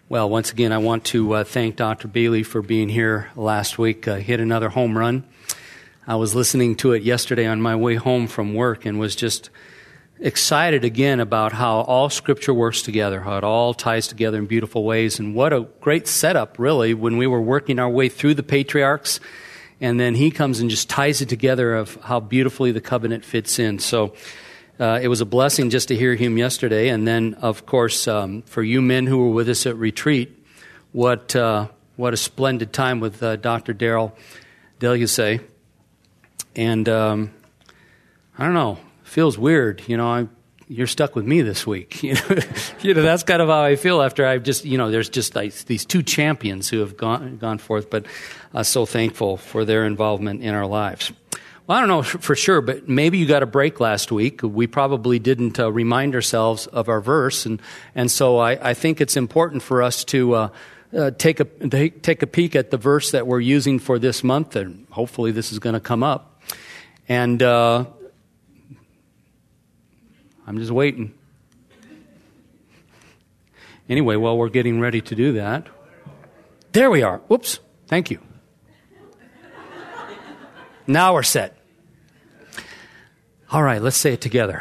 Well, once again, I want to thank Dr. Bailey for being here last week. Hit another home run. I was listening to it yesterday on my way home from work and was just excited again about how all Scripture works together, how it all ties together in beautiful ways. And what a great setup, really, when we were working our way through the patriarchs. And then he comes and just ties it together of how beautifully the covenant fits in. So it was a blessing just to hear him yesterday. And then, of course, for you men who were with us at retreat, what a splendid time with Dr. Daryl Delgase. And I don't know, feels weird. You're stuck with me this week. That's kind of how I feel after I've just, there's just like these two champions who have gone forth. But so thankful for their involvement in our lives. Well, I don't know for sure, but maybe you got a break last week. We probably didn't remind ourselves of our verse, and so I think it's important for us to take a peek at the verse that we're using for this month, and hopefully this is going to come up. And I'm just waiting. Anyway, while we're getting ready to do that, there we are. Whoops! Thank you. Now we're set. All right, let's say it together.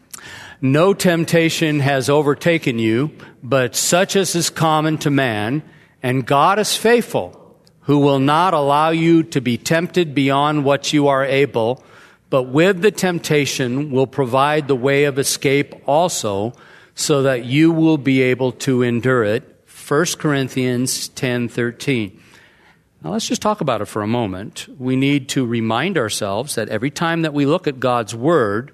No temptation has overtaken you, but such as is common to man, and God is faithful, who will not allow you to be tempted beyond what you are able, but with the temptation will provide the way of escape also, so that you will be able to endure it. 1 Corinthians 10:13. Now let's just talk about it for a moment. We need to remind ourselves that every time that we look at God's Word,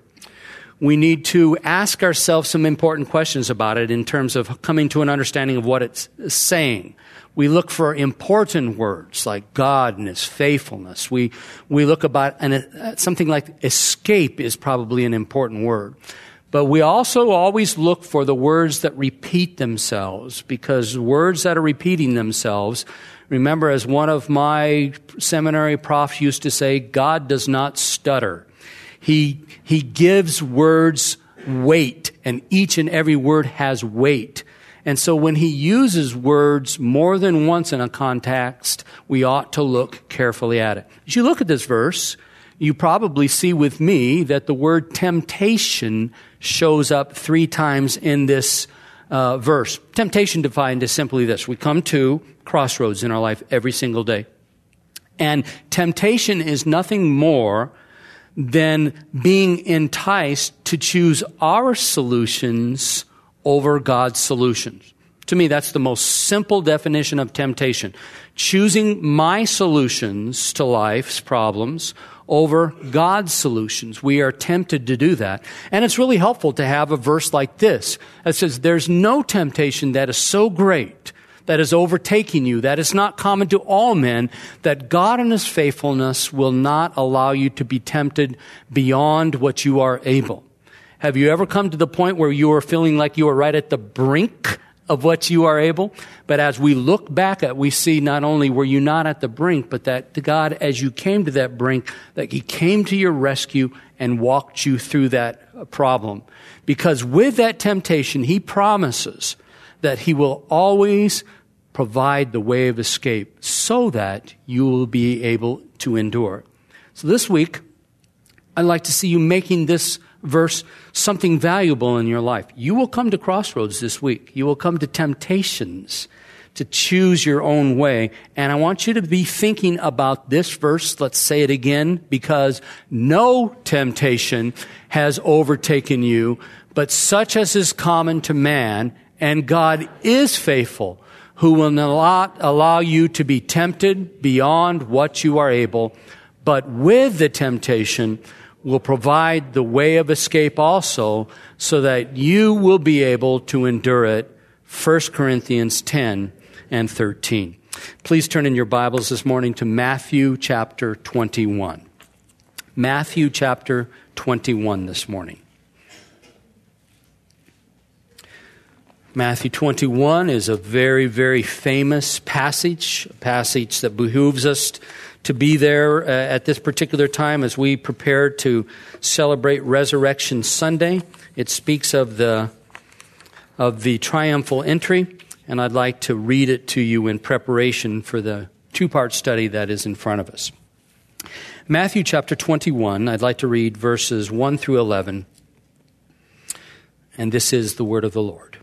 we need to ask ourselves some important questions about it in terms of coming to an understanding of what it's saying. We look for important words like God and His faithfulness. We look about, and something like escape is probably an important word. But we also always look for the words that repeat themselves, because words that are repeating themselves, remember, as one of my seminary profs used to say, God does not stutter. He gives words weight, and each and every word has weight. And so when He uses words more than once in a context, we ought to look carefully at it. As you look at this verse, you probably see with me that the word temptation shows up 3 times in this verse. Temptation defined is simply this. We come to crossroads in our life every single day. And temptation is nothing more than being enticed to choose our solutions over God's solutions. To me, that's the most simple definition of temptation. Choosing my solutions to life's problems over God's solutions. We are tempted to do that. And it's really helpful to have a verse like this that says, there's no temptation that is so great, that is overtaking you, that is not common to all men, that God in His faithfulness will not allow you to be tempted beyond what you are able. Have you ever come to the point where you are feeling like you are right at the brink of what you are able? But as we look back at, we see not only were you not at the brink, but that God, as you came to that brink, that He came to your rescue and walked you through that problem. Because with that temptation, He promises that He will always provide the way of escape so that you will be able to endure. So this week, I'd like to see you making this verse something valuable in your life. You will come to crossroads this week. You will come to temptations to choose your own way. And I want you to be thinking about this verse. Let's say it again, because no temptation has overtaken you, but such as is common to man, and God is faithful, who will not allow you to be tempted beyond what you are able, but with the temptation will provide the way of escape also, so that you will be able to endure it. 1 Corinthians 10 and 13. Please turn in your Bibles this morning to Matthew chapter 21. Matthew chapter 21 this morning. Matthew 21 is a very, very famous passage, a passage that behooves us to be there at this particular time as we prepare to celebrate Resurrection Sunday. It speaks of the triumphal entry. And I'd like to read it to you in preparation for the two-part study that is in front of us. Matthew chapter 21, I'd like to read verses 1 through 11. And this is the word of the Lord.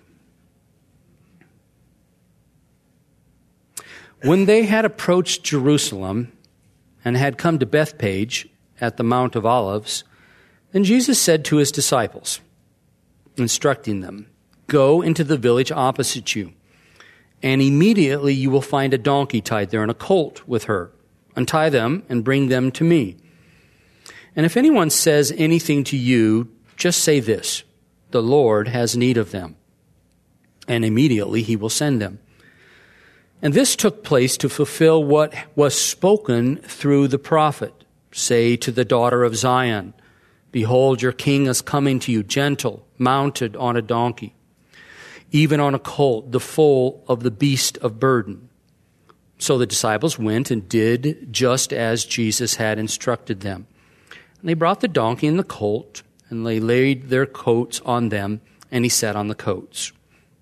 When they had approached Jerusalem and had come to Bethphage at the Mount of Olives, then Jesus said to his disciples, instructing them, "Go into the village opposite you, and immediately you will find a donkey tied there and a colt with her. Untie them and bring them to me. And if anyone says anything to you, just say this, 'The Lord has need of them,' and immediately he will send them." And this took place to fulfill what was spoken through the prophet. "Say to the daughter of Zion, behold, your king is coming to you, gentle, mounted on a donkey, even on a colt, the foal of the beast of burden." So the disciples went and did just as Jesus had instructed them. And they brought the donkey and the colt, and they laid their coats on them, and he sat on the coats.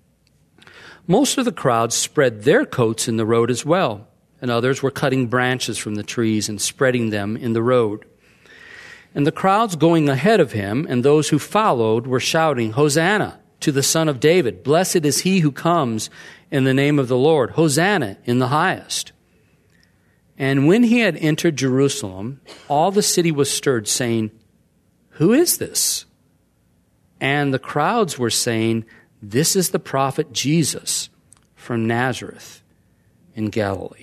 Most of the crowd spread their coats in the road as well, and others were cutting branches from the trees and spreading them in the road. And the crowds going ahead of him and those who followed were shouting, "Hosanna to the Son of David. Blessed is he who comes in the name of the Lord. Hosanna in the highest." And when he had entered Jerusalem, all the city was stirred, saying, "Who is this?" And the crowds were saying, "This is the prophet Jesus from Nazareth in Galilee."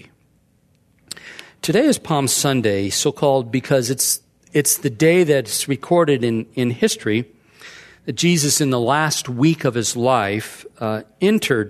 Today is Palm Sunday, so-called because it's the day that's recorded in history that Jesus, in the last week of his life, entered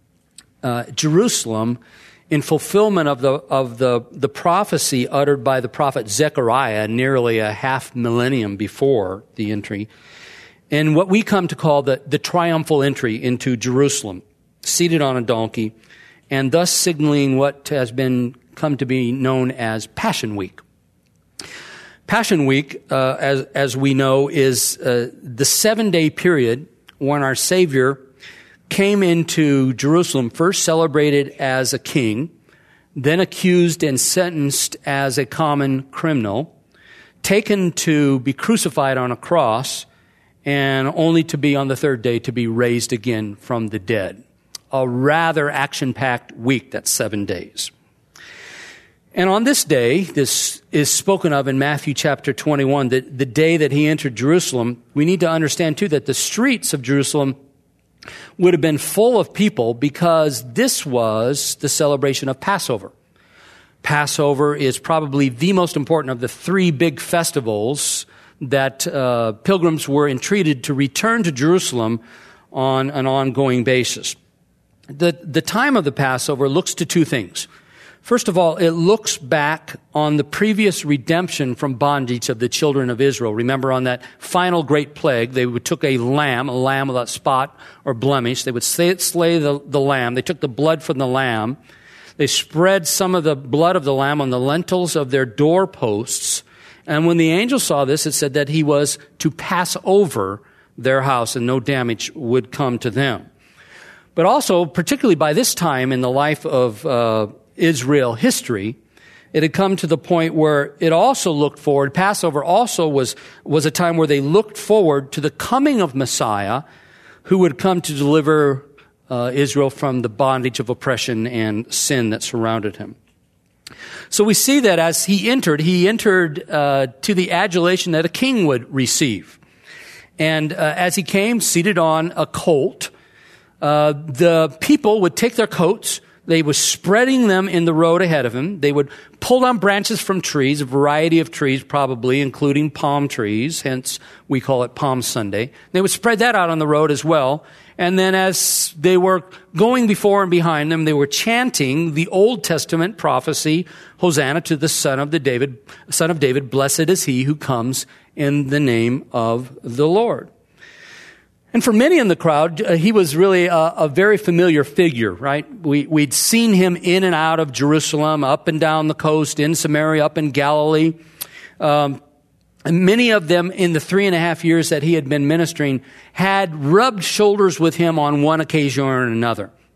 Jerusalem in fulfillment of the prophecy uttered by the prophet Zechariah nearly a half millennium before the entry, and what we come to call the triumphal entry into Jerusalem, seated on a donkey, and thus signaling what has come to be known as Passion Week. Passion Week, as we know, is the 7-day period when our Savior came into Jerusalem, first celebrated as a king, then accused and sentenced as a common criminal, taken to be crucified on a cross, and only to be on the third day to be raised again from the dead. A rather action-packed week, that's 7 days. And on this day, this is spoken of in Matthew chapter 21, the day that he entered Jerusalem. We need to understand, too, that the streets of Jerusalem would have been full of people because this was the celebration of Passover. Passover is probably the most important of the 3 big festivals that pilgrims were entreated to return to Jerusalem on an ongoing basis. The time of the Passover looks to 2 things. First of all, it looks back on the previous redemption from bondage of the children of Israel. Remember, on that final great plague, they took a lamb without spot or blemish. They would slay the lamb. They took the blood from the lamb. They spread some of the blood of the lamb on the lintels of their doorposts. And when the angel saw this, it said that he was to pass over their house and no damage would come to them. But also, particularly by this time in the life of Israel history, it had come to the point where it also looked forward. Passover also was a time where they looked forward to the coming of Messiah, who would come to deliver Israel from the bondage of oppression and sin that surrounded him. So we see that as he entered to the adulation that a king would receive. And as he came seated on a colt, the people would take their coats. They were spreading them in the road ahead of him. They would pull down branches from trees, a variety of trees probably, including palm trees, hence we call it Palm Sunday. They would spread that out on the road as well. And then as they were going before and behind them, they were chanting the Old Testament prophecy, Hosanna to the Son of David, blessed is he who comes in the name of the Lord. And for many in the crowd, he was really a very familiar figure, right? We'd seen him in and out of Jerusalem, up and down the coast, in Samaria, up in Galilee. And many of them in the 3.5 years that he had been ministering had rubbed shoulders with him on one occasion or another.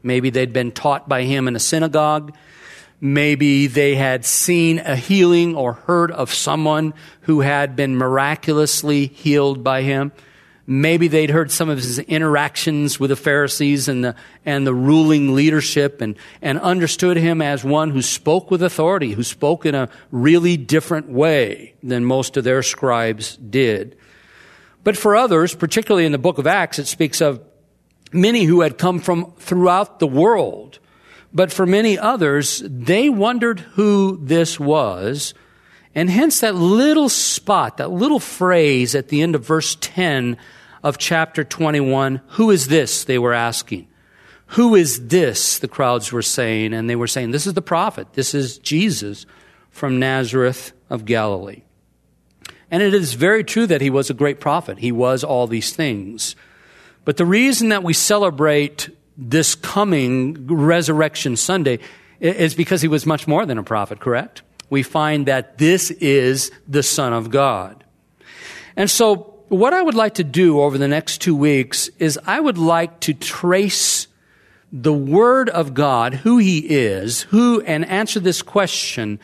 Maybe they'd been taught by him in a synagogue. Maybe they had seen a healing or heard of someone who had been miraculously healed by him. Maybe they'd heard some of his interactions with the Pharisees and the ruling leadership and understood him as one who spoke with authority, who spoke in a really different way than most of their scribes did. But for others, particularly in the book of Acts, it speaks of many who had come from throughout the world. But for many others, they wondered who this was. And hence that little spot, that little phrase at the end of verse 10 of chapter 21, who is this, they were asking. Who is this, the crowds were saying. And they were saying, this is the prophet. This is Jesus from Nazareth of Galilee. And it is very true that he was a great prophet. He was all these things. But the reason that we celebrate this coming Resurrection Sunday is because he was much more than a prophet, correct? We find that this is the Son of God. And so what I would like to do over the next 2 weeks is I would like to trace the Word of God, who he is, and answer this question,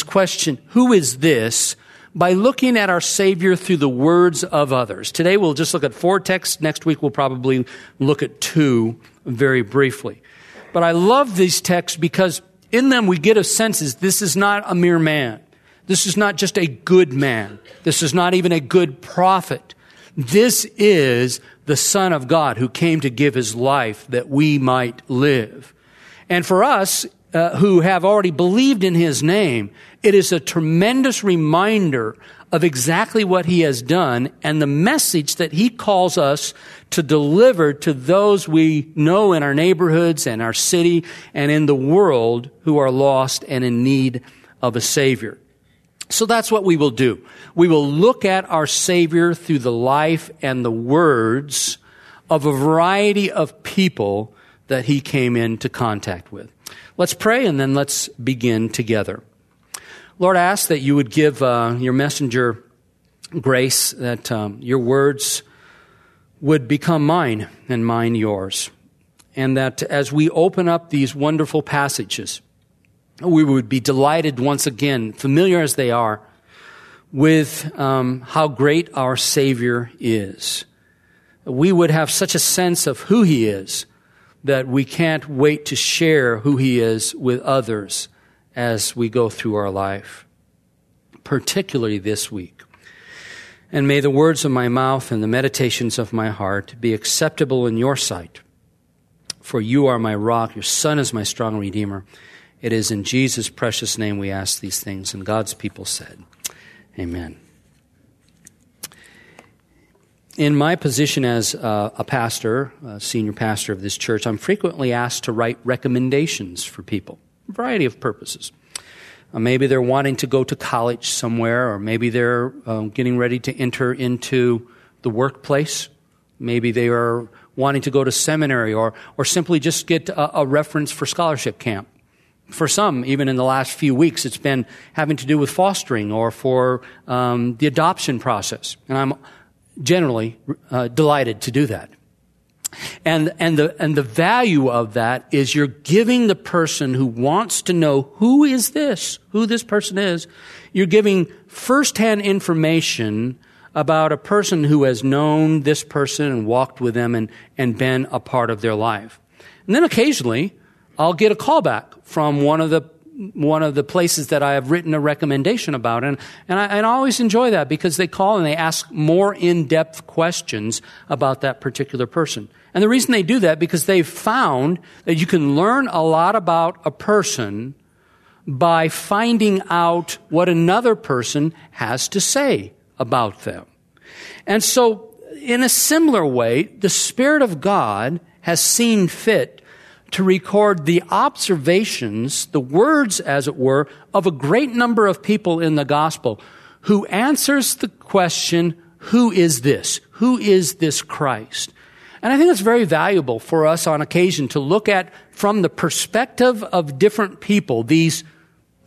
who is this, by looking at our Savior through the words of others. Today we'll just look at 4 texts. Next week we'll probably look at 2 very briefly. But I love these texts because in them we get a sense that this is not a mere man. This is not just a good man. This is not even a good prophet. This is the Son of God who came to give his life that we might live. And for us who have already believed in his name, it is a tremendous reminder of exactly what he has done and the message that he calls us to deliver to those we know in our neighborhoods and our city and in the world who are lost and in need of a Savior. So that's what we will do. We will look at our Savior through the life and the words of a variety of people that he came into contact with. Let's pray and then let's begin together. Lord, I ask that you would give your messenger grace, that your words would become mine and mine yours. And that as we open up these wonderful passages, we would be delighted once again, familiar as they are, with how great our Savior is. We would have such a sense of who he is that we can't wait to share who he is with others as we go through our life, particularly this week. And may the words of my mouth and the meditations of my heart be acceptable in your sight. For you are my rock, your Son is my strong Redeemer. It is in Jesus' precious name we ask these things. And God's people said, amen. In my position as a pastor, a senior pastor of this church, I'm frequently asked to write recommendations for people, a variety of purposes. Maybe they're wanting to go to college somewhere, or maybe they're getting ready to enter into the workplace. Maybe they are wanting to go to seminary, or simply just get a reference for scholarship camp. For some, even in the last few weeks, it's been having to do with fostering or for the adoption process. And I'm generally delighted to do that. And the value of that is you're giving the person who wants to know who this person is, you're giving firsthand information about a person who has known this person and walked with them and been a part of their life. And then occasionally, I'll get a call back from one of the places that I have written a recommendation about. And I always enjoy that because they call and they ask more in-depth questions about that particular person. And the reason they do that because they've found that you can learn a lot about a person by finding out what another person has to say about them. And so, in a similar way, the Spirit of God has seen fit to record the observations, the words, as it were, of a great number of people in the gospel who answers the question, who is this? Who is this Christ? And I think it's very valuable for us on occasion to look at from the perspective of different people, these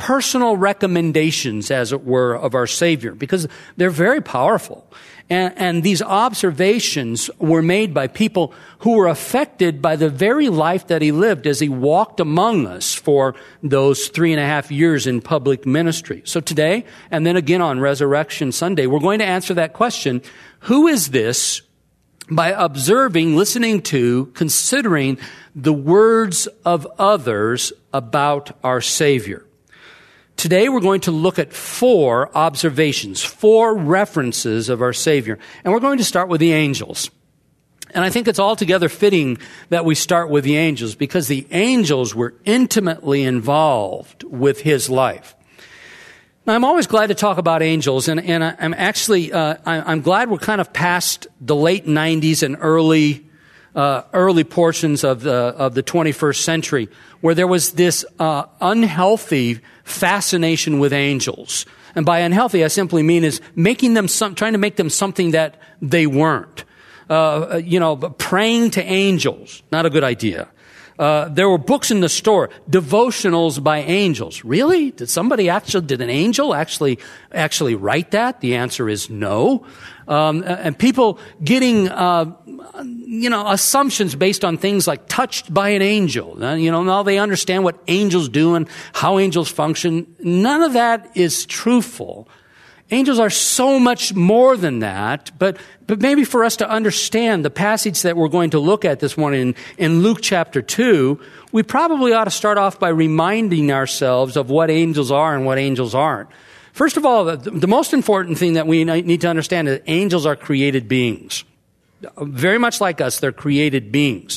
personal recommendations, as it were, of our Savior, because they're very powerful. And these observations were made by people who were affected by the very life that he lived as he walked among us for those 3.5 years in public ministry. So today, and then again on Resurrection Sunday, we're going to answer that question, who is this? By observing, listening to, considering the words of others about our Savior. Today we're going to look at 4 observations, 4 references of our Savior. And we're going to start with the angels. And I think it's altogether fitting that we start with the angels because the angels were intimately involved with his life. Now, I'm always glad to talk about angels, and I'm actually I'm glad we're kind of past the late 90s and early portions of the 21st century, where there was this unhealthy fascination with angels. And by unhealthy, I simply mean is trying to make them something that they weren't. Praying to angels, not a good idea. There were books in the store, devotionals by angels. Really? Did an angel actually write that? The answer is no. And people getting, assumptions based on things like touched by an angel. Now they understand what angels do and how angels function. None of that is truthful. Angels are so much more than that, but maybe for us to understand the passage that we're going to look at this morning in Luke chapter 2, we probably ought to start off by reminding ourselves of what angels are and what angels aren't. First of all, the most important thing that we need to understand is that angels are created beings. Very much like us, they're created beings.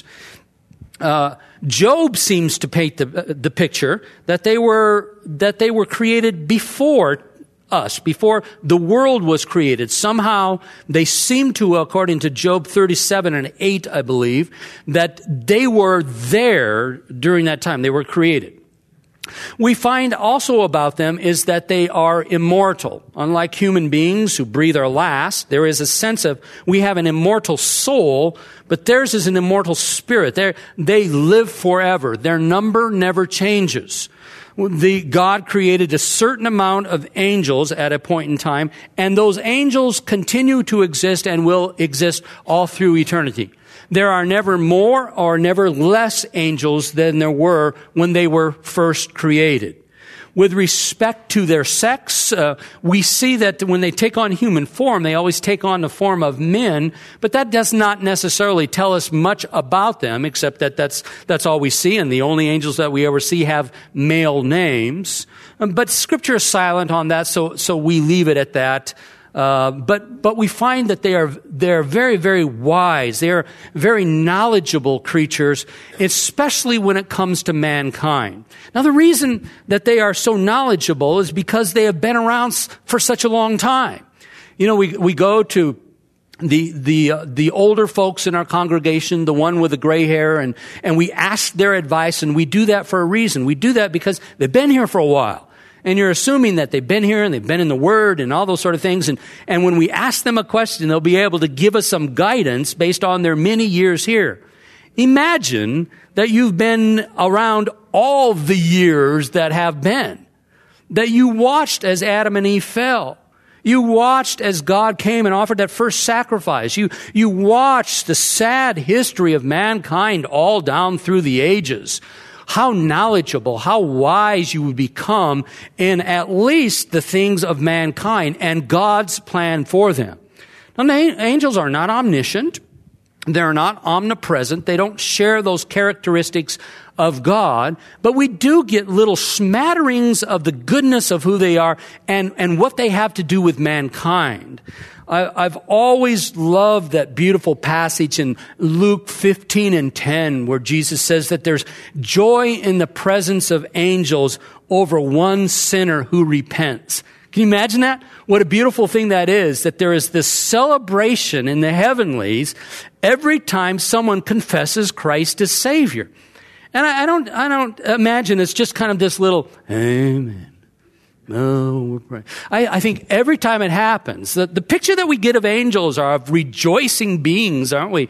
Job seems to paint the picture that they were created before us, before the world was created. Somehow they seem to, according to Job 37:8, I believe, that they were there during that time. They were created. We find also about them is that they are immortal. Unlike human beings who breathe our last, there is a sense of we have an immortal soul, but theirs is an immortal spirit. They live forever. Their number never changes. God created a certain amount of angels at a point in time, and those angels continue to exist and will exist all through eternity. There are never more or never less angels than there were when they were first created. With respect to their sex, we see that when they take on human form, they always take on the form of men, but that does not necessarily tell us much about them, except that that's all we see, and the only angels that we ever see have male names. But Scripture is silent on that, so we leave it at that. But we find that they're very, very wise. They are very knowledgeable creatures, especially when it comes to mankind. Now, the reason that they are so knowledgeable is because they have been around for such a long time. We go to the older folks in our congregation, the one with the gray hair, and we ask their advice, and we do that for a reason. We do that because they've been here for a while. And you're assuming that they've been here and they've been in the Word and all those sort of things. And when we ask them a question, they'll be able to give us some guidance based on their many years here. Imagine that you've been around all the years that have been. That you watched as Adam and Eve fell. You watched as God came and offered that first sacrifice. You watched the sad history of mankind all down through the ages. How knowledgeable, how wise you would become in at least the things of mankind and God's plan for them. Now, the angels are not omniscient. They're not omnipresent. They don't share those characteristics of God, but we do get little smatterings of the goodness of who they are and what they have to do with mankind. I've always loved that beautiful passage in Luke 15:10 where Jesus says that there's joy in the presence of angels over one sinner who repents. Can you imagine that? What a beautiful thing that is, that there is this celebration in the heavenlies every time someone confesses Christ as Savior. And I don't imagine it's just kind of this little, amen, Oh, we're praying. I think every time it happens, the picture that we get of angels are of rejoicing beings, aren't we?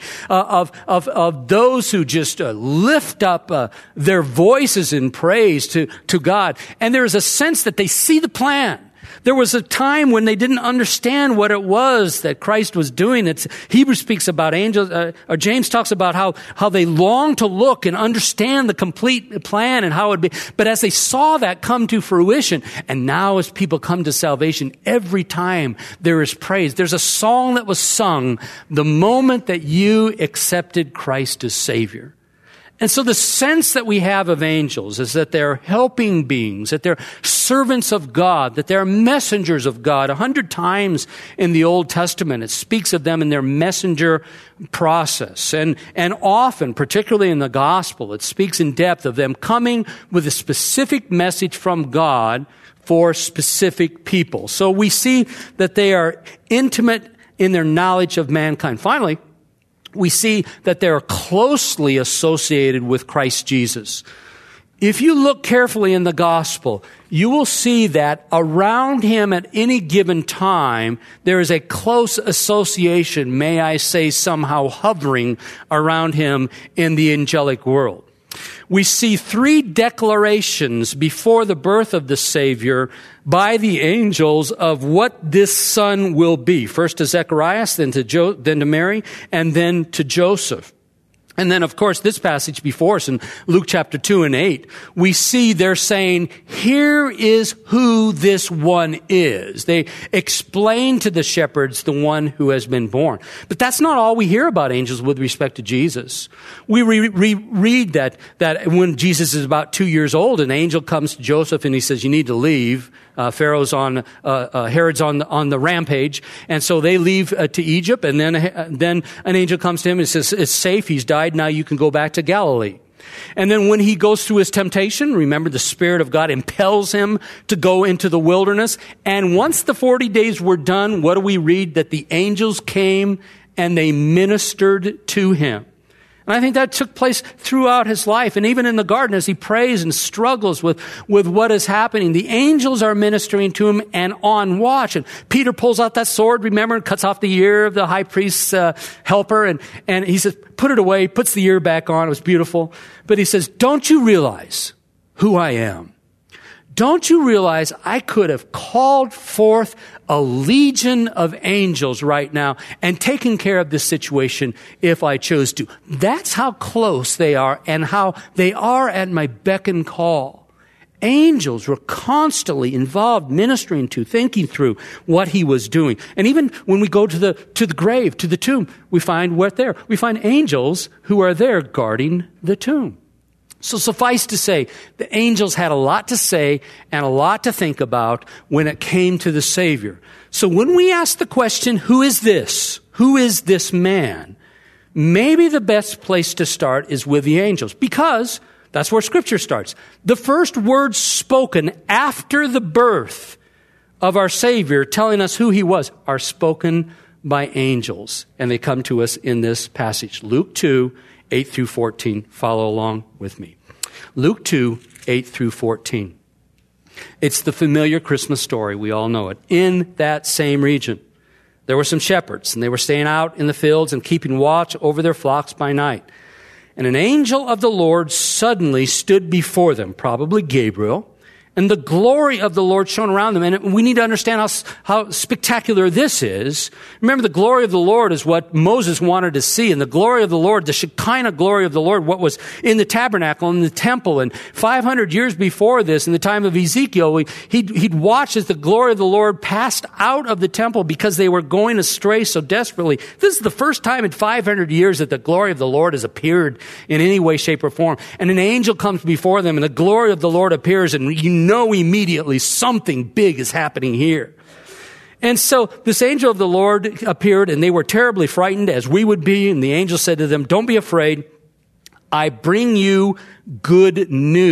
Of those who just lift up their voices in praise to God. And there is a sense that they see the plan. There was a time when they didn't understand what it was that Christ was doing. Hebrews speaks about angels, or James talks about how they long to look and understand the complete plan and how it would be. But as they saw that come to fruition, and now as people come to salvation, every time there is praise. There's a song that was sung the moment that you accepted Christ as Savior. And so the sense that we have of angels is that they're helping beings, that they're servants of God, that they're messengers of God. 100 times in the Old Testament, it speaks of them in their messenger process. And often, particularly in the gospel, it speaks in depth of them coming with a specific message from God for specific people. So we see that they are intimate in their knowledge of mankind. Finally, we see that they're closely associated with Christ Jesus. If you look carefully in the gospel, you will see that around him at any given time, there is a close association, may I say somehow hovering around him in the angelic world. We see 3 declarations before the birth of the Savior by the angels of what this son will be. First to Zechariah, then to Mary, and then to Joseph. And then, of course, this passage before us in Luke chapter 2 and 8, we see they're saying, here is who this one is. They explain to the shepherds the one who has been born. But that's not all we hear about angels with respect to Jesus. We read that when Jesus is about 2 years old, an angel comes to Joseph and he says, you need to leave. Herod's on the rampage. And so they leave to Egypt. And then an angel comes to him and says, it's safe. He's died. Now you can go back to Galilee. And then when he goes through his temptation, remember the Spirit of God impels him to go into the wilderness. And once the 40 days were done, what do we read? That the angels came and they ministered to him. And I think that took place throughout his life. And even in the garden, as he prays and struggles with what is happening, the angels are ministering to him and on watch. And Peter pulls out that sword, remember, and cuts off the ear of the high priest's helper. And he says, put it away, puts the ear back on. It was beautiful. But he says, don't you realize who I am? Don't you realize I could have called forth a legion of angels right now and taken care of this situation if I chose to? That's how close they are and how they are at my beck and call. Angels were constantly involved, ministering to, thinking through what he was doing. And even when we go to the grave, to the tomb, we find what there. We find angels who are there guarding the tomb. So suffice to say, the angels had a lot to say and a lot to think about when it came to the Savior. So when we ask the question, who is this? Who is this man? Maybe the best place to start is with the angels, because that's where Scripture starts. The first words spoken after the birth of our Savior, telling us who he was, are spoken by angels. And they come to us in this passage. Luke 2, 8 through 14. Follow along with me. Luke 2, 8 through 14. It's the familiar Christmas story. We all know it. In that same region, there were some shepherds, and they were staying out in the fields and keeping watch over their flocks by night. And an angel of the Lord suddenly stood before them, probably Gabriel, and the glory of the Lord shone around them. And we need to understand how spectacular this is. Remember, the glory of the Lord is what Moses wanted to see. And the glory of the Lord, the Shekinah glory of the Lord, what was in the tabernacle, in the temple. And 500 years before this, in the time of Ezekiel, he'd watched as the glory of the Lord passed out of the temple because they were going astray so desperately. This is the first time in 500 years that the glory of the Lord has appeared in any way, shape, or form. And an angel comes before them, and the glory of the Lord appears, and you know immediately something big is happening here. And so this angel of the Lord appeared, and they were terribly frightened, as we would be. And the angel said to them, don't be afraid. I bring you good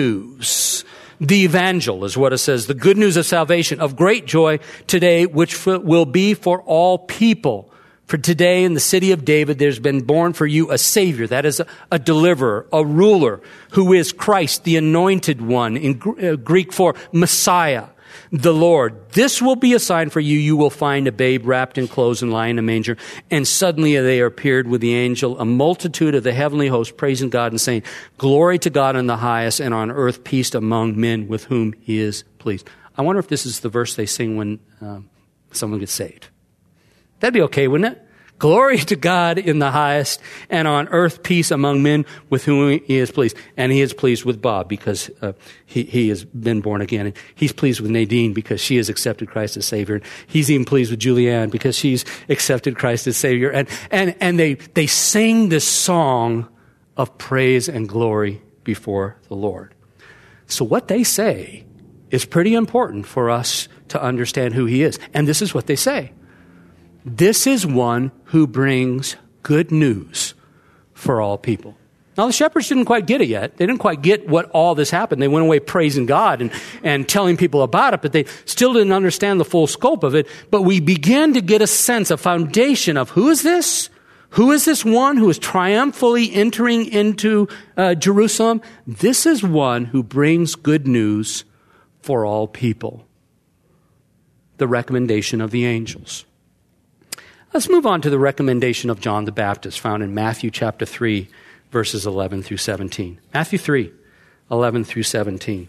news. The evangel is what it says. The good news of salvation, of great joy today, which will be for all people. For today in the city of David, there's been born for you a Savior, that is a deliverer, a ruler, who is Christ, the anointed one, in Greek for Messiah. the Lord. This will be a sign for you. You will find a babe wrapped in clothes and lying in a manger. And suddenly there appeared with the angel a multitude of the heavenly host, praising God and saying, glory to God in the highest, and on earth peace among men with whom he is pleased. I wonder if this is the verse they sing when someone gets saved. That'd be okay, wouldn't it? Glory to God in the highest, and on earth peace among men with whom he is pleased. And he is pleased with Bob because he has been born again. And he's pleased with Nadine because she has accepted Christ as Savior. And he's even pleased with Julianne because she's accepted Christ as Savior. And they sing this song of praise and glory before the Lord. So what they say is pretty important for us to understand who he is. And this is what they say. This is one who brings good news for all people. Now, the shepherds didn't quite get it yet. They didn't quite get what all this happened. They went away praising God and telling people about it, but they still didn't understand the full scope of it. But we began to get a sense, a foundation of who is this? Who is this one who is triumphantly entering into Jerusalem? This is one who brings good news for all people. The recommendation of the angels. Let's move on to the recommendation of John the Baptist found in Matthew chapter 3, verses 11 through 17. Matthew 3, 11 through 17.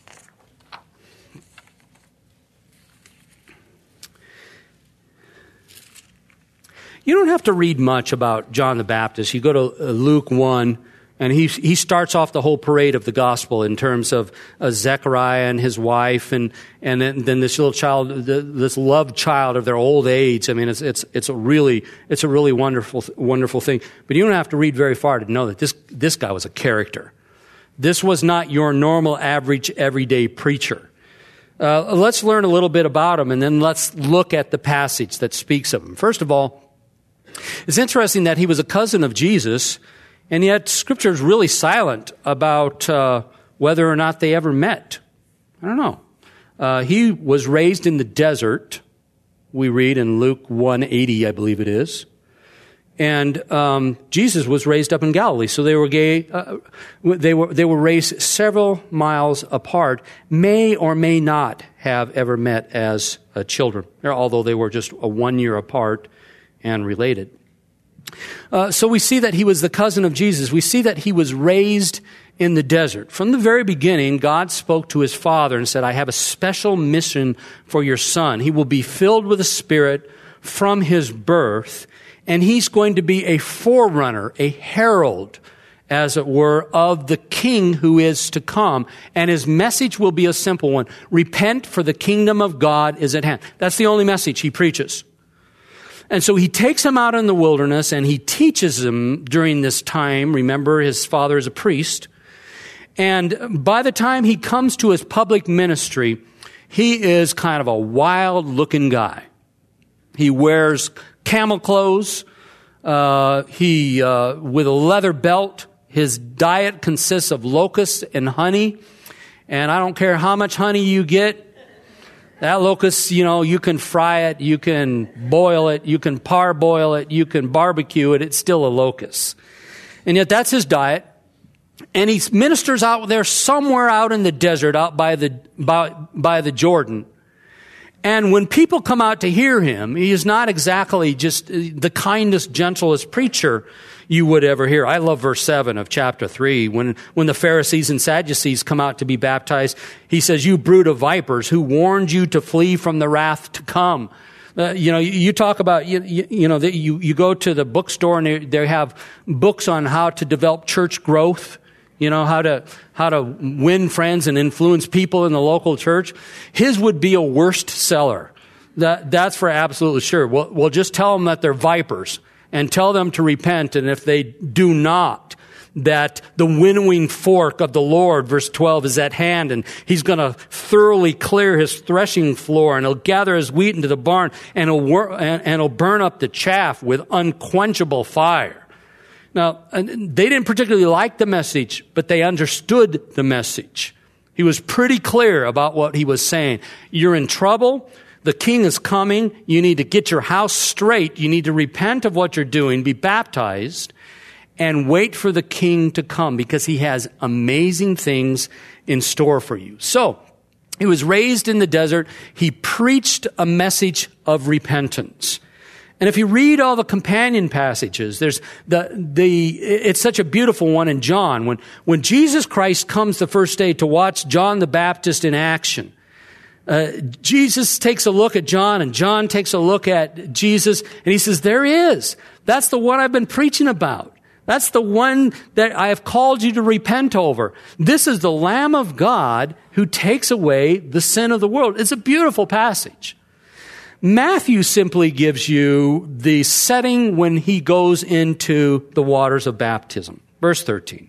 You don't have to read much about John the Baptist. You go to Luke 1, and he starts off the whole parade of the gospel in terms of Zechariah and his wife, and then this little child, this loved child of their old age. I mean, it's a really wonderful thing. But you don't have to read very far to know that this guy was a character. This was not your normal, average, everyday preacher. Let's learn a little bit about him, and then let's look at the passage that speaks of him. First of all, it's interesting that he was a cousin of Jesus. And yet, Scripture is really silent about whether or not they ever met. I don't know. He was raised in the desert, we read in Luke 1:80, I believe it is. And Jesus was raised up in Galilee, so they were raised several miles apart, may or may not have ever met as children, although they were just 1 year apart and related. So we see that he was the cousin of Jesus. We see that he was raised in the desert. From the very beginning, God spoke to his father and said, I have a special mission for your son. He will be filled with the Spirit from his birth, and he's going to be a forerunner, a herald, as it were, of the king who is to come. And his message will be a simple one. Repent, for the kingdom of God is at hand. That's the only message he preaches. And so he takes him out in the wilderness and he teaches him during this time. Remember, his father is a priest. And by the time he comes to his public ministry, he is kind of a wild-looking guy. He wears camel clothes. With a leather belt. His diet consists of locusts and honey. And I don't care how much honey you get. That locust, you can fry it, you can boil it, you can parboil it, you can barbecue it. It's still a locust. And yet that's his diet. And he ministers out there somewhere out in the desert, out by the Jordan. And when people come out to hear him, he is not exactly just the kindest, gentlest preacher you would ever hear. I love verse 7 of chapter 3. When the Pharisees and Sadducees come out to be baptized, he says, you brood of vipers, who warned you to flee from the wrath to come. You talk about, you go to the bookstore and they have books on how to develop church growth. How to win friends and influence people in the local church. His would be a worst seller. That's for absolutely sure. We'll just tell them that they're vipers and tell them to repent. And if they do not, that the winnowing fork of the Lord, verse 12, is at hand, and he's going to thoroughly clear his threshing floor, and he'll gather his wheat into the barn, and he'll burn up the chaff with unquenchable fire. Now, they didn't particularly like the message, but they understood the message. He was pretty clear about what he was saying. You're in trouble. The king is coming. You need to get your house straight. You need to repent of what you're doing, be baptized, and wait for the king to come because he has amazing things in store for you. So, He was raised in the desert. He preached a message of repentance. And if you read all the companion passages, there's it's such a beautiful one in John. When Jesus Christ comes the first day to watch John the Baptist in action, Jesus takes a look at John, and John takes a look at Jesus, and he says, there he is. That's the one I've been preaching about. That's the one that I have called you to repent over. This is the Lamb of God who takes away the sin of the world. It's a beautiful passage. Matthew simply gives you the setting when he goes into the waters of baptism. Verse 13.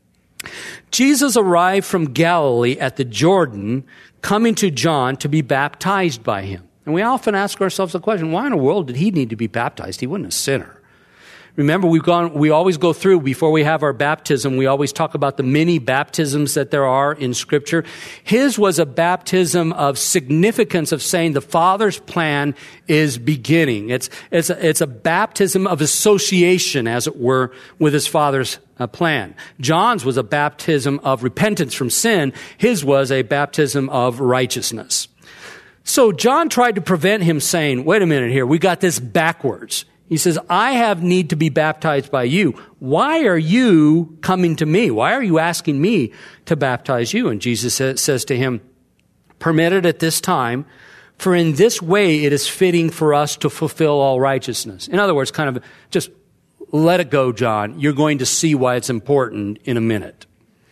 Jesus arrived from Galilee at the Jordan, coming to John to be baptized by him. And we often ask ourselves the question, why in the world did he need to be baptized? He wasn't a sinner. Remember, we always go through, before we have our baptism, we always talk about the many baptisms that there are in Scripture. His was a baptism of significance, of saying the Father's plan is beginning. It's a baptism of association, as it were, with his Father's plan. John's was a baptism of repentance from sin. His was a baptism of righteousness. So John tried to prevent him, saying, wait a minute here, we got this backwards. He says, I have need to be baptized by you. Why are you coming to me? Why are you asking me to baptize you? And Jesus says to him, permit it at this time, for in this way it is fitting for us to fulfill all righteousness. In other words, kind of just let it go, John. You're going to see why it's important in a minute.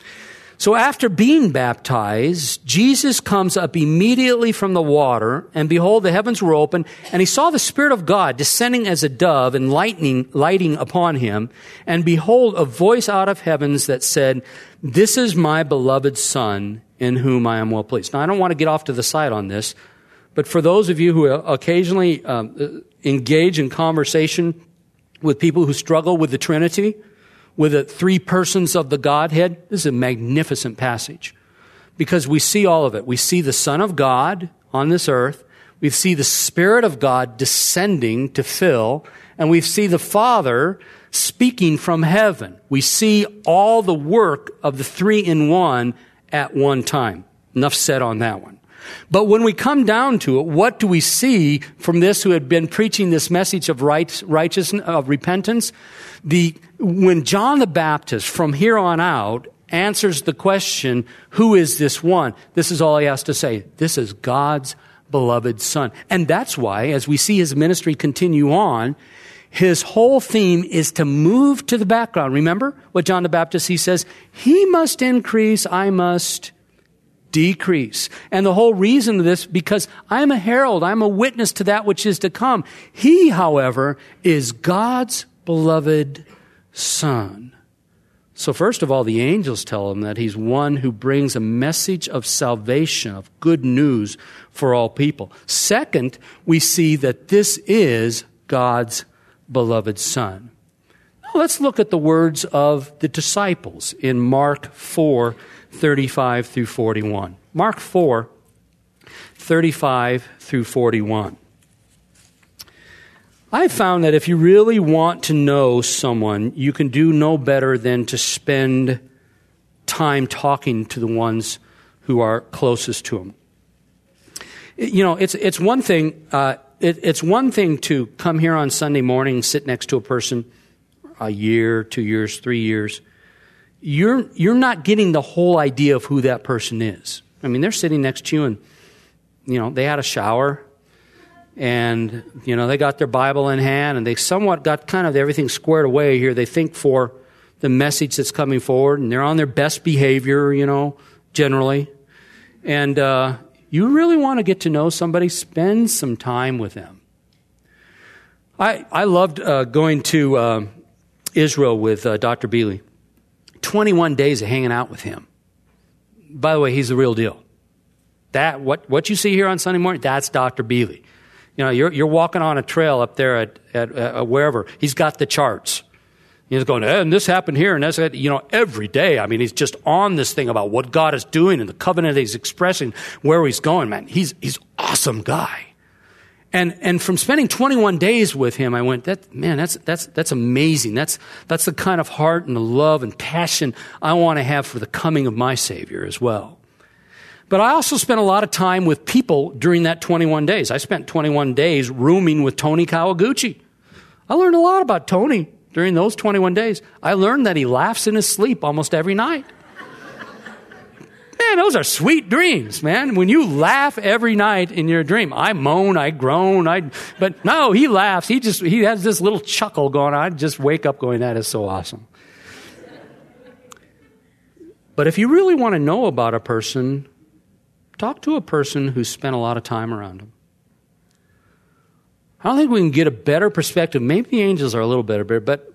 So after being baptized, Jesus comes up immediately from the water, and behold, the heavens were open, and he saw the Spirit of God descending as a dove and lighting upon him. And behold, a voice out of heavens that said, this is my beloved Son, in whom I am well pleased. Now, I don't want to get off to the side on this, but for those of you who occasionally engage in conversation with people who struggle with the Trinity, with the three persons of the Godhead, this is a magnificent passage because we see all of it. We see the Son of God on this earth. We see the Spirit of God descending to fill, and we see the Father speaking from heaven. We see all the work of the three in one at one time. Enough said on that one. But when we come down to it, what do we see from this who had been preaching this message of righteousness, of repentance? When John the Baptist, from here on out, answers the question, who is this one? This is all he has to say. This is God's beloved Son. And that's why, as we see his ministry continue on, his whole theme is to move to the background. Remember what John the Baptist, he says, he must increase, I must decrease. And the whole reason of this, because I'm a herald, I'm a witness to that which is to come. He, however, is God's beloved Son. So first of all, the angels tell him that he's one who brings a message of salvation, of good news for all people. Second, we see that this is God's beloved Son. Now let's look at the words of the disciples in Mark 4, 35 through 41. Mark 4, 35 through 41. I've found that if you really want to know someone, you can do no better than to spend time talking to the ones who are closest to them. You know, it's one thing. It's one thing to come here on Sunday morning and sit next to a person a year, 2 years, 3 years. You're not getting the whole idea of who that person is. I mean, they're sitting next to you and, you know, they had a shower and, you know, they got their Bible in hand and they somewhat got kind of everything squared away here. They think for the message that's coming forward and they're on their best behavior, you know, generally. And you really want to get to know somebody, spend some time with them. I loved going to Israel with Dr. Bealey. 21 days of hanging out with him. By the way, he's the real deal. That what you see here on Sunday morning, that's Dr. Bealey. You know, you're walking on a trail up there at wherever. He's got the charts. He's going, and this happened here, and that's, you know, every day. I mean, he's just on this thing about what God is doing and the covenant that he's expressing, where he's going, man. He's awesome guy. And from spending 21 days with him, I went, that's amazing. That's the kind of heart and the love and passion I want to have for the coming of my Savior as well. But I also spent a lot of time with people during that 21 days. I spent 21 days rooming with Tony Kawaguchi. I learned a lot about Tony during those 21 days. I learned that he laughs in his sleep almost every night. Man, those are sweet dreams, man. When you laugh every night in your dream, I moan, I groan, but no, he laughs. He has this little chuckle going on. I just wake up going, that is so awesome. But if you really want to know about a person, talk to a person who's spent a lot of time around him. I don't think we can get a better perspective. Maybe the angels are a little better, but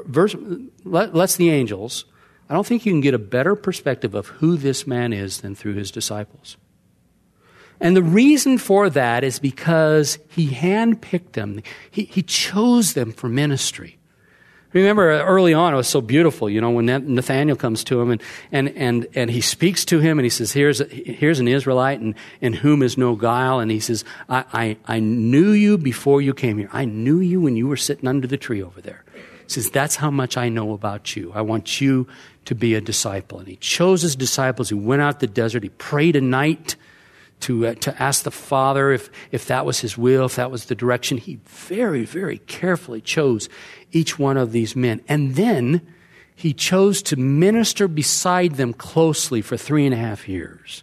less the angels. I don't think you can get a better perspective of who this man is than through his disciples. And the reason for that is because he handpicked them. He chose them for ministry. Remember, early on, it was so beautiful, when Nathanael comes to him and he speaks to him and he says, here's an Israelite in whom is no guile. And he says, I knew you before you came here. I knew you when you were sitting under the tree over there. He says, that's how much I know about you. I want you to be a disciple. And he chose his disciples. He went out the desert. He prayed a night to ask the Father if that was his will, if that was the direction. He very, very carefully chose each one of these men. And then he chose to minister beside them closely for 3.5 years.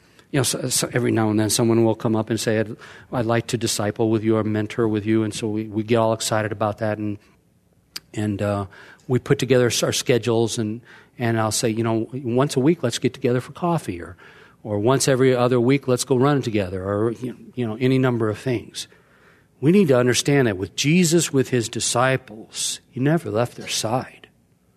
So every now and then someone will come up and say, I'd like to disciple with you or mentor with you. And so we get all excited about that. And we put together our schedules, and I'll say, once a week, let's get together for coffee, or once every other week, let's go run together, or any number of things. We need to understand that with Jesus, with his disciples, he never left their side.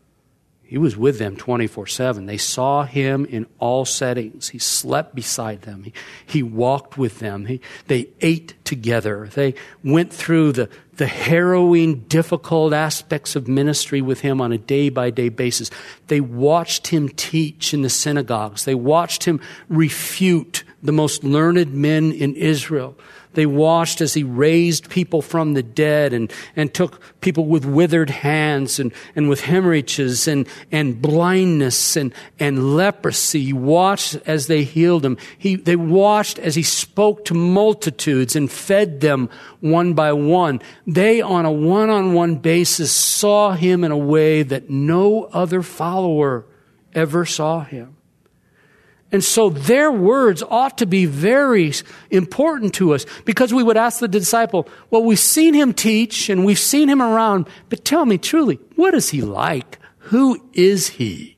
He was with them 24/7. They saw him in all settings. He slept beside them. He walked with them. They ate together. They went through the harrowing, difficult aspects of ministry with him on a day-by-day basis. They watched him teach in the synagogues. They watched him refute the most learned men in Israel. They watched as he raised people from the dead and took people with withered hands and with hemorrhages and blindness and leprosy. He watched as they healed them. They watched as he spoke to multitudes and fed them one by one. They, on a one-on-one basis, saw him in a way that no other follower ever saw him. And so their words ought to be very important to us, because we would ask the disciple, well, we've seen him teach and we've seen him around, but tell me truly, what is he like? Who is he?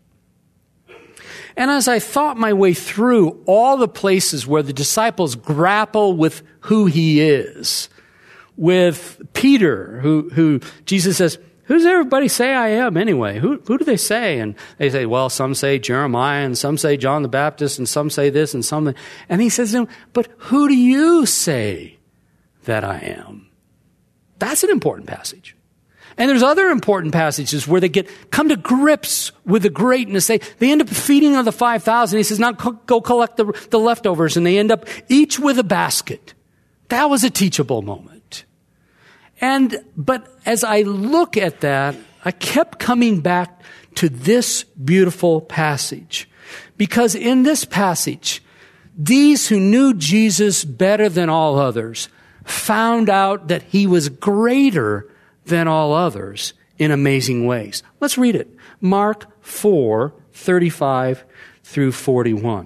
And as I thought my way through all the places where the disciples grapple with who he is, with Peter, who Jesus says, who does everybody say I am anyway? Who do they say? And they say, well, some say Jeremiah, and some say John the Baptist, and some say this, and some. And he says to them, but who do you say that I am? That's an important passage. And there's other important passages where they come to grips with the greatness. They end up feeding on the 5,000. He says, now go collect the leftovers. And they end up each with a basket. That was a teachable moment. But as I look at that, I kept coming back to this beautiful passage. Because in this passage, these who knew Jesus better than all others found out that he was greater than all others in amazing ways. Let's read it. Mark 4:35 through 41.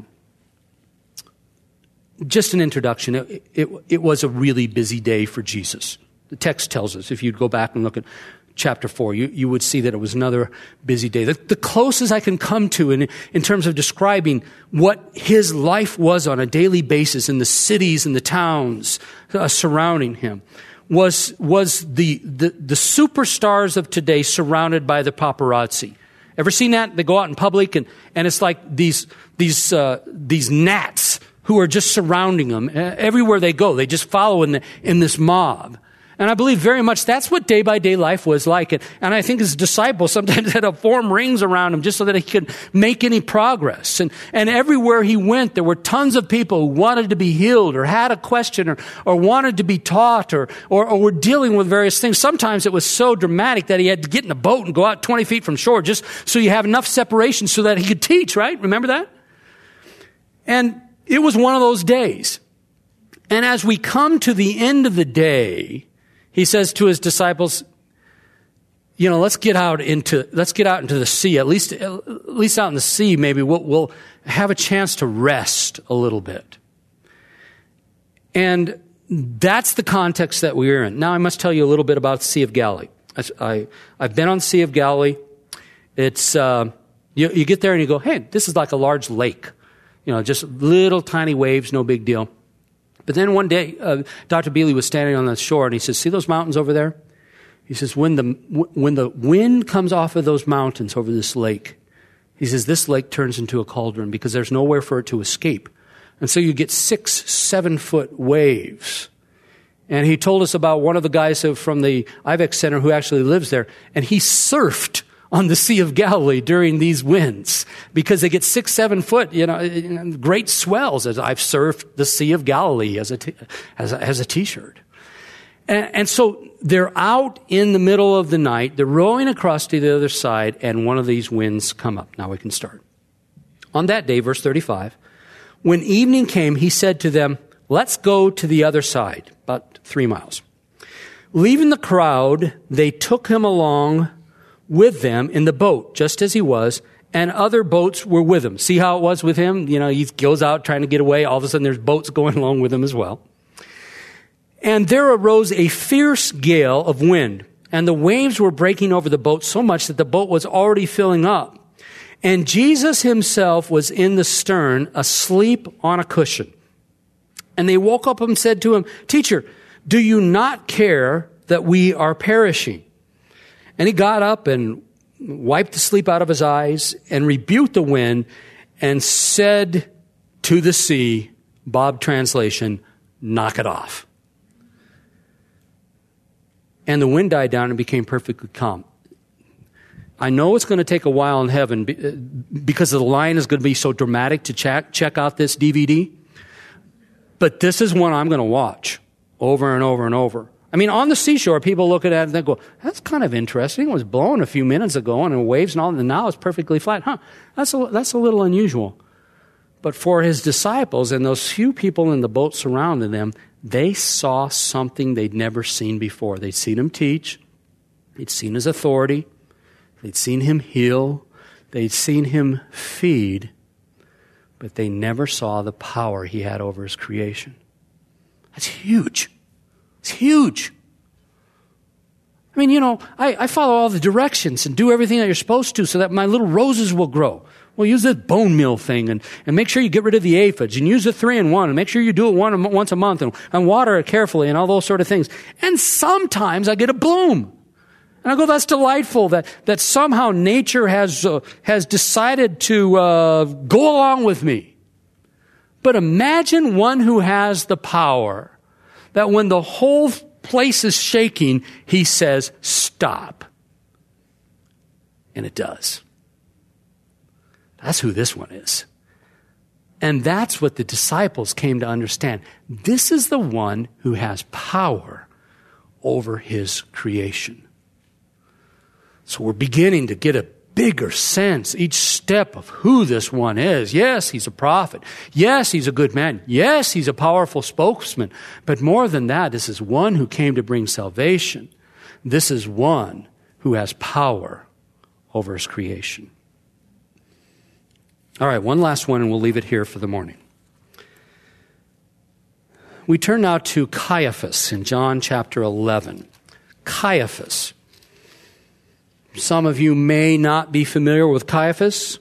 Just an introduction. It was a really busy day for Jesus. The text tells us, if you'd go back and look at chapter 4, you would see that it was another busy day. The closest I can come to in terms of describing what his life was on a daily basis in the cities and the towns surrounding him was the superstars of today surrounded by the paparazzi. Ever seen that? They go out in public and it's like these gnats who are just surrounding them. Everywhere they go, they just follow in this mob. And I believe very much that's what day-by-day life was like. And I think his disciples sometimes had to form rings around him just so that he could make any progress. And everywhere he went, there were tons of people who wanted to be healed or had a question or wanted to be taught or were dealing with various things. Sometimes it was so dramatic that he had to get in a boat and go out 20 feet from shore just so you have enough separation so that he could teach, right? Remember that? And it was one of those days. And as we come to the end of the day, he says to his disciples, let's get out into the sea. At least out in the sea, maybe we'll have a chance to rest a little bit. And that's the context that we're in. Now I must tell you a little bit about the Sea of Galilee. I've been on the Sea of Galilee. It's you get there and you go, hey, this is like a large lake. Just little tiny waves, no big deal. But then one day, Dr. Bealey was standing on the shore and he says, see those mountains over there? He says, when the wind comes off of those mountains over this lake, he says, this lake turns into a cauldron because there's nowhere for it to escape. And so you get 6-7 foot waves. And he told us about one of the guys from the Ivex Center who actually lives there, and he surfed on the Sea of Galilee during these winds because they get 6-7 foot, great swells. As I've surfed the Sea of Galilee as a t-shirt. And so they're out in the middle of the night. They're rowing across to the other side, and one of these winds come up. Now we can start. On that day, verse 35, when evening came, he said to them, let's go to the other side, about 3 miles. Leaving the crowd, they took him along with them in the boat, just as he was, and other boats were with him. See how it was with him? He goes out trying to get away. All of a sudden, there's boats going along with him as well. And there arose a fierce gale of wind, and the waves were breaking over the boat so much that the boat was already filling up. And Jesus himself was in the stern, asleep on a cushion. And they woke up and said to him, Teacher, do you not care that we are perishing? And he got up and wiped the sleep out of his eyes and rebuked the wind and said to the sea, Bob translation, knock it off. And the wind died down and became perfectly calm. I know it's going to take a while in heaven because the line is going to be so dramatic to check out this DVD. But this is one I'm going to watch over and over and over. I mean, on the seashore, people look at it and they go, that's kind of interesting. It was blowing a few minutes ago and waves and all, and now it's perfectly flat. That's a little unusual. But for his disciples and those few people in the boat surrounding them, they saw something they'd never seen before. They'd seen him teach. They'd seen his authority. They'd seen him heal. They'd seen him feed. But they never saw the power he had over his creation. That's huge. It's huge. I mean, I follow all the directions and do everything that you're supposed to so that my little roses will grow. Well, use this bone meal thing and make sure you get rid of the aphids and use the 3-in-1 and make sure you do it once a month and water it carefully and all those sort of things. And sometimes I get a bloom. And I go, that's delightful that somehow nature has decided to go along with me. But imagine one who has the power that when the whole place is shaking, he says, stop. And it does. That's who this one is. And that's what the disciples came to understand. This is the one who has power over his creation. So we're beginning to get a bigger sense each step of who this one is. Yes, he's a prophet. Yes, he's a good man. Yes, he's a powerful spokesman. But more than that, this is one who came to bring salvation. This is one who has power over his creation. All right, one last one, and we'll leave it here for the morning. We turn now to Caiaphas in John chapter 11. Caiaphas. Some of you may not be familiar with Caiaphas.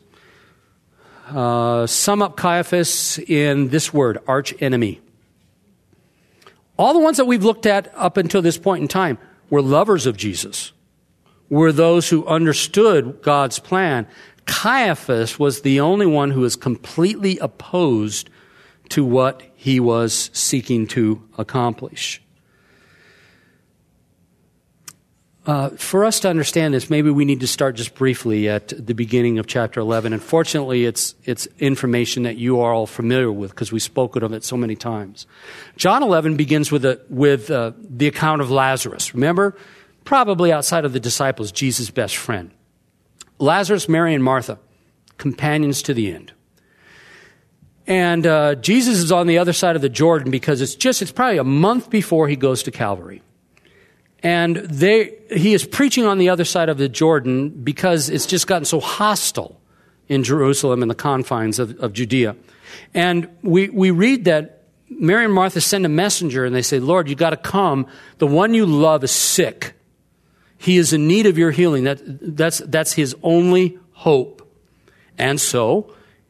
Sum up Caiaphas in this word, arch enemy. All the ones that we've looked at up until this point in time were lovers of Jesus, were those who understood God's plan. Caiaphas was the only one who was completely opposed to what he was seeking to accomplish. For us to understand this, maybe we need to start just briefly at the beginning of chapter 11. And fortunately, it's information that you are all familiar with because we've spoken of it so many times. John 11 begins with the account of Lazarus. Remember, probably outside of the disciples, Jesus' best friend. Lazarus, Mary, and Martha, companions to the end. And Jesus is on the other side of the Jordan because it's probably a month before he goes to Calvary. And he is preaching on the other side of the Jordan because it's just gotten so hostile in Jerusalem and the confines of Judea. And we read that Mary and Martha send a messenger and they say, Lord, you got to come. The one you love is sick. He is in need of your healing. That's his only hope. And so,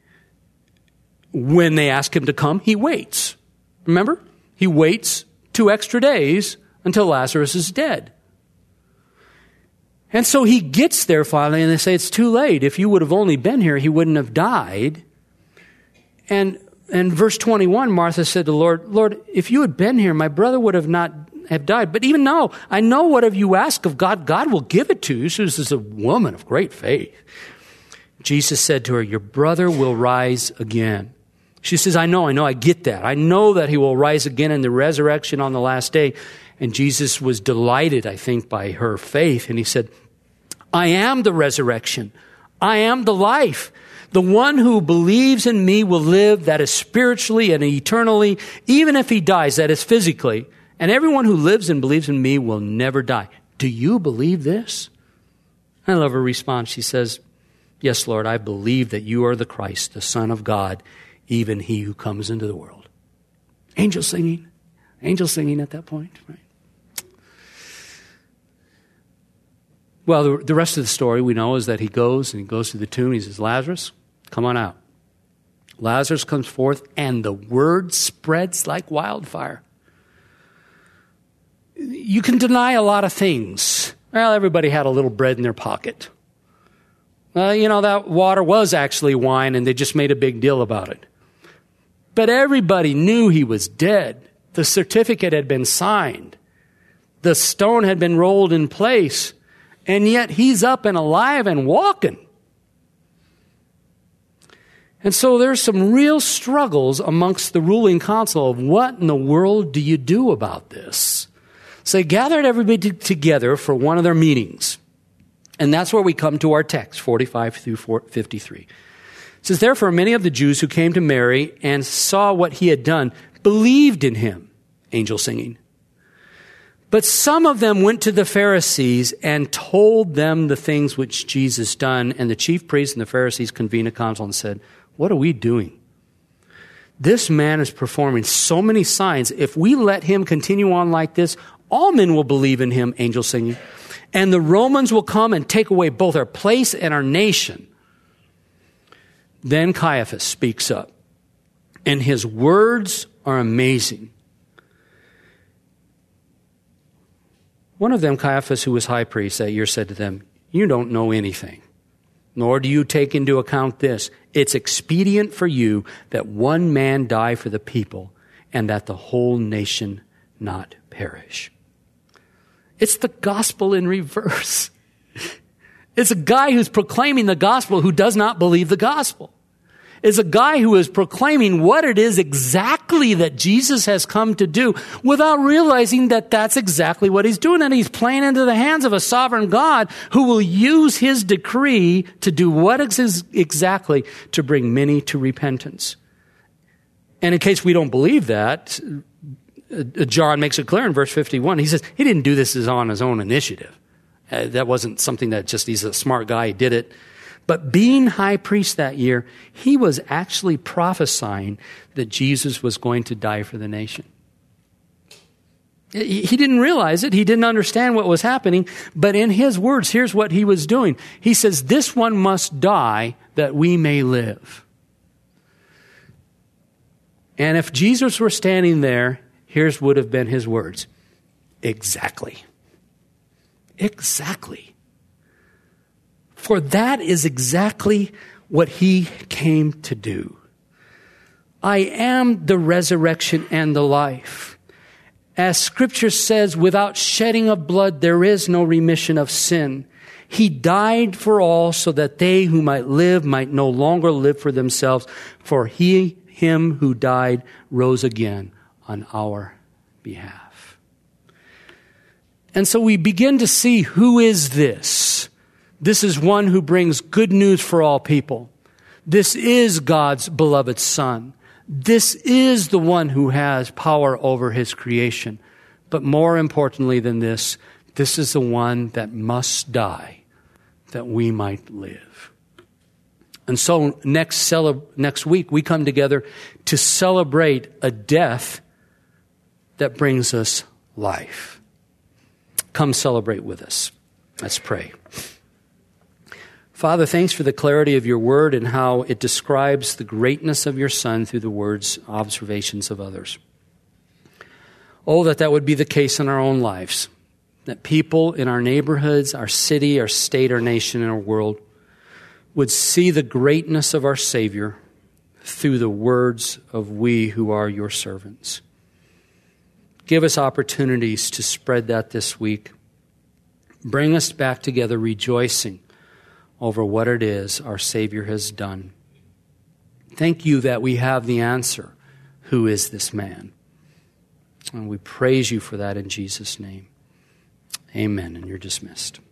when they ask him to come, he waits. Remember? He waits 2 extra days until Lazarus is dead. And so he gets there finally, and they say, it's too late. If you would have only been here, he wouldn't have died. And verse 21, Martha said to the Lord, if you had been here, my brother would have not have died. But even now, I know whatever you ask of God, God will give it to you. So this is a woman of great faith. Jesus said to her, your brother will rise again. She says, I know, I get that. I know that he will rise again in the resurrection on the last day. And Jesus was delighted, I think, by her faith. And he said, I am the resurrection. I am the life. The one who believes in me will live, that is spiritually and eternally, even if he dies, that is physically. And everyone who lives and believes in me will never die. Do you believe this? I love her response. She says, yes, Lord, I believe that you are the Christ, the Son of God, even he who comes into the world. Angels singing at that point, right? Well, the rest of the story we know is that he goes to the tomb. He says, Lazarus, come on out. Lazarus comes forth, and the word spreads like wildfire. You can deny a lot of things. Well, everybody had a little bread in their pocket. That water was actually wine, and they just made a big deal about it. But everybody knew he was dead. The certificate had been signed. The stone had been rolled in place. And yet he's up and alive and walking. And so there's some real struggles amongst the ruling council of what in the world do you do about this? So they gathered everybody together for one of their meetings. And that's where we come to our text, 45 through 53. It says, therefore, many of the Jews who came to Mary and saw what he had done believed in him, angel singing. But some of them went to the Pharisees and told them the things which Jesus done. And the chief priests and the Pharisees convened a council and said, what are we doing? This man is performing so many signs. If we let him continue on like this, all men will believe in him, angel singing. And the Romans will come and take away both our place and our nation. Then Caiaphas speaks up. And his words are amazing. One of them, Caiaphas, who was high priest that year, said to them, you don't know anything, nor do you take into account this. It's expedient for you that one man die for the people and that the whole nation not perish. It's the gospel in reverse. It's a guy who's proclaiming the gospel who does not believe the gospel. It's a guy who is proclaiming what it is exactly that Jesus has come to do without realizing that that's exactly what he's doing. And he's playing into the hands of a sovereign God who will use his decree to do what exactly to bring many to repentance. And in case we don't believe that, John makes it clear in verse 51. He says he didn't do this on his own initiative. That wasn't something that just he's a smart guy, he did it. But being high priest that year, he was actually prophesying that Jesus was going to die for the nation. He didn't realize it. He didn't understand what was happening. But in his words, here's what he was doing. He says, this one must die that we may live. And if Jesus were standing there, here's would have been his words. Exactly. Exactly. For that is exactly what he came to do. I am the resurrection and the life. As Scripture says, without shedding of blood, there is no remission of sin. He died for all so that they who might live might no longer live for themselves. For him who died rose again on our behalf. And so we begin to see, who is this? This is one who brings good news for all people. This is God's beloved Son. This is the one who has power over his creation. But more importantly than this is the one that must die that we might live. And so next week we come together to celebrate a death that brings us life. Come celebrate with us. Let's pray. Father, thanks for the clarity of your word and how it describes the greatness of your Son through the words, observations of others. Oh, that would be the case in our own lives. That people in our neighborhoods, our city, our state, our nation, and our world would see the greatness of our Savior through the words of we who are your servants. Give us opportunities to spread that this week. Bring us back together rejoicing over what it is our Savior has done. Thank you that we have the answer. Who is this man? And we praise you for that in Jesus' name. Amen. And you're dismissed.